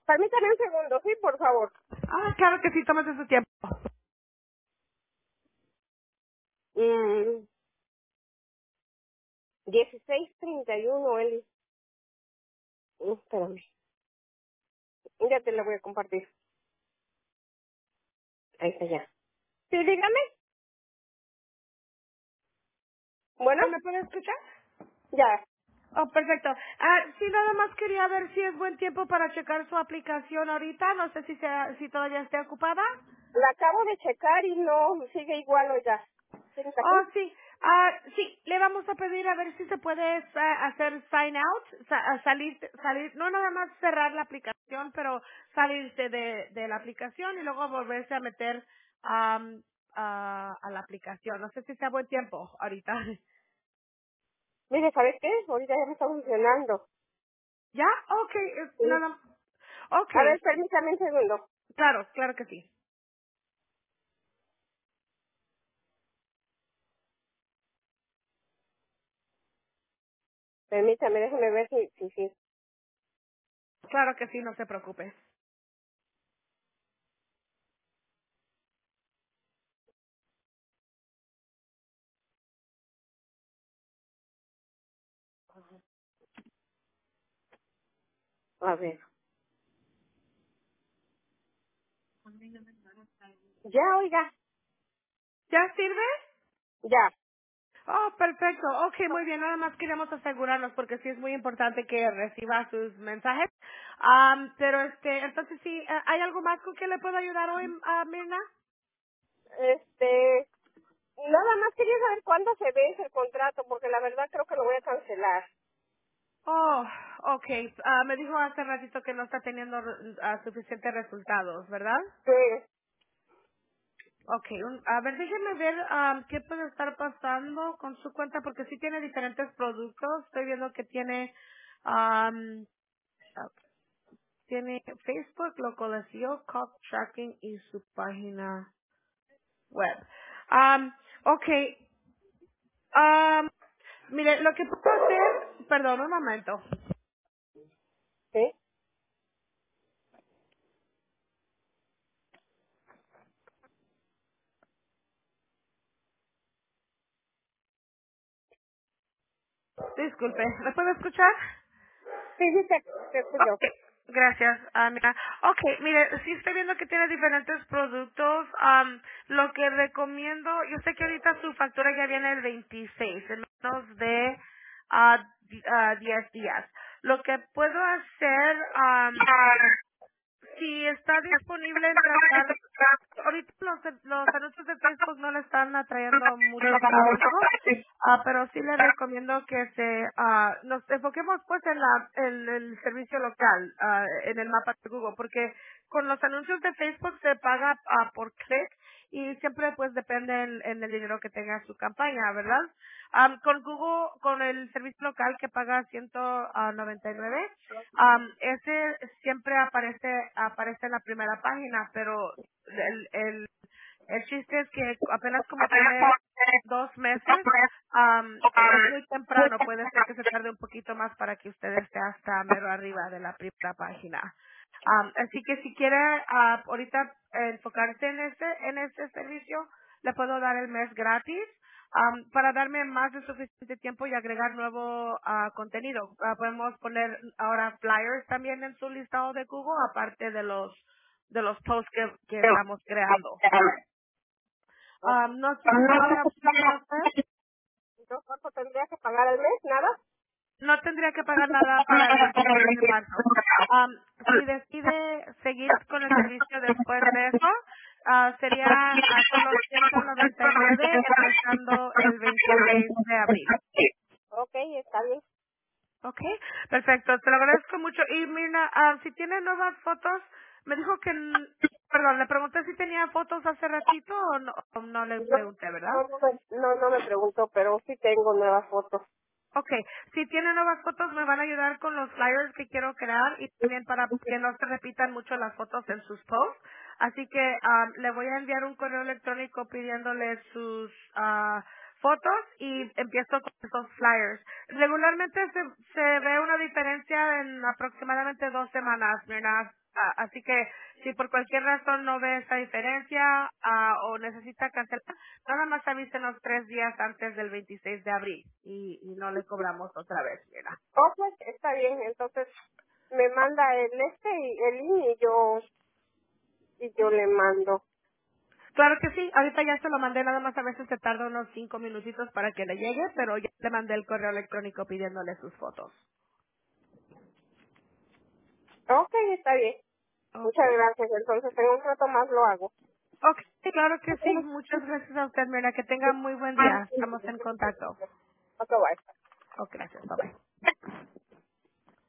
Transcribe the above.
Permítame un segundo, sí, por favor. Claro que sí, tómate su tiempo. Mm, 1631, Eli. Espérame. Ya te la voy a compartir. Ahí está ya. Sí, dígame. Bueno, ¿Me puede escuchar? ya. Oh, perfecto. Sí, nada más quería ver si es buen tiempo para checar su aplicación ahorita. No sé si todavía esté ocupada. La acabo de checar y no sigue igual, oiga. ¿Tienes aquí? Oh, sí. Sí, le vamos a pedir a ver si se puede hacer sign out, salir, no nada más cerrar la aplicación, pero salirse de la aplicación y luego volverse a meter a la aplicación. No sé si sea buen tiempo ahorita. Mire, ¿sabes qué? Ahorita ya me está funcionando. ¿Ya? Ok, Sí. nada. Ok, A ver, permítame un segundo. claro, claro que sí. Permítame, déjame ver si. Claro que sí, no se preocupe. A ver. Ya, oiga. ¿Ya sirve? Ya. Oh, perfecto. Ok, muy bien. Nada más queremos asegurarnos porque sí es muy importante que reciba sus mensajes. Pero entonces sí, ¿hay algo más con que le puedo ayudar hoy, Mirna? Este, nada más quería saber cuándo se vence el contrato, porque la verdad creo que lo voy a cancelar. Oh, ok. Me dijo hace ratito que no está teniendo suficientes resultados, ¿verdad? Sí. Ok, a ver, déjenme ver qué puede estar pasando con su cuenta porque sí tiene diferentes productos. Estoy viendo que tiene um, tiene Facebook, localización, call tracking y su página web. Ok. Um, Mire, lo que puedo hacer, perdón, un momento. Sí. Disculpe, ¿me puede escuchar? Sí, sí, te escucho. Ok, gracias, mira. Ok, mire, sí estoy viendo que tiene diferentes productos. Lo que recomiendo, yo sé que ahorita su factura ya viene el 26, en menos de 10 días. Lo que puedo hacer, si está disponible en tratar, ahorita los anuncios de Facebook no le están atrayendo mucho tráfico, pero sí le recomiendo que nos enfoquemos pues en el servicio local, en el mapa de Google, porque con los anuncios de Facebook se paga por clic y siempre pues depende en el dinero que tenga su campaña, ¿verdad? Con Google, con el servicio local que paga 199, ese siempre aparece en la primera página, pero el chiste es que apenas como tiene 2 meses, es muy temprano, puede ser que se tarde un poquito más para que usted esté hasta mero arriba de la primera página. Así que si quiere ahorita enfocarse en ese servicio, le puedo dar el mes gratis. Para darme más de suficiente tiempo y agregar nuevo contenido. Podemos poner ahora flyers también en su listado de Google, aparte de los posts que estamos creando. No sé si sería opción para usted. Entonces, ¿cuánto tendría que pagar al mes? ¿Nada? No tendría que pagar nada para el 26 de marzo. Um, si decide seguir con el servicio después de eso, sería a solo 199 empezando el 26 de abril. Ok, está bien. Ok, perfecto, te lo agradezco mucho. Y mira, si tiene nuevas fotos, me dijo que, perdón, le pregunté si tenía fotos hace ratito o no le No, pregunté, ¿verdad? no me preguntó, pero sí tengo nuevas fotos. Ok, si tiene nuevas fotos me van a ayudar con los flyers que quiero crear y también para que no se repitan mucho las fotos en sus posts. Así que le voy a enviar un correo electrónico pidiéndole sus fotos y empiezo con esos flyers. Regularmente se ve una diferencia en aproximadamente 2 semanas, ¿verdad? Así que si por cualquier razón no ve esa diferencia o necesita cancelar, nada más avísenos 3 días antes del 26 de abril y no le cobramos otra vez, ¿verdad? Oh, pues está bien, entonces me manda el link y yo le mando. Claro que sí, ahorita ya se lo mandé, nada más a veces se tarda unos 5 minutitos para que le llegue, pero ya le mandé el correo electrónico pidiéndole sus fotos. Ok, está bien. Muchas Okay. gracias. Entonces en un rato más lo hago. Ok, claro que sí. Ok. Muchas gracias a usted, Mira. Que tenga muy buen día. Estamos en contacto. Ok, bye. Oh, gracias. Bye bye.